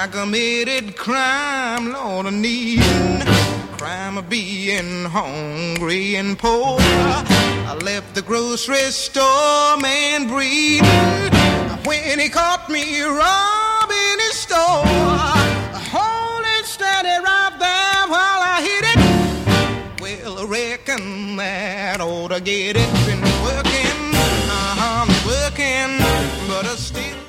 committed crime, Lord, I need crime of being hungry and poor. I left the grocery store, man, breathing when he caught me robbing his store. Hold it steady right there while I hit it. Well, I reckon that ought to get it. Been working, but I still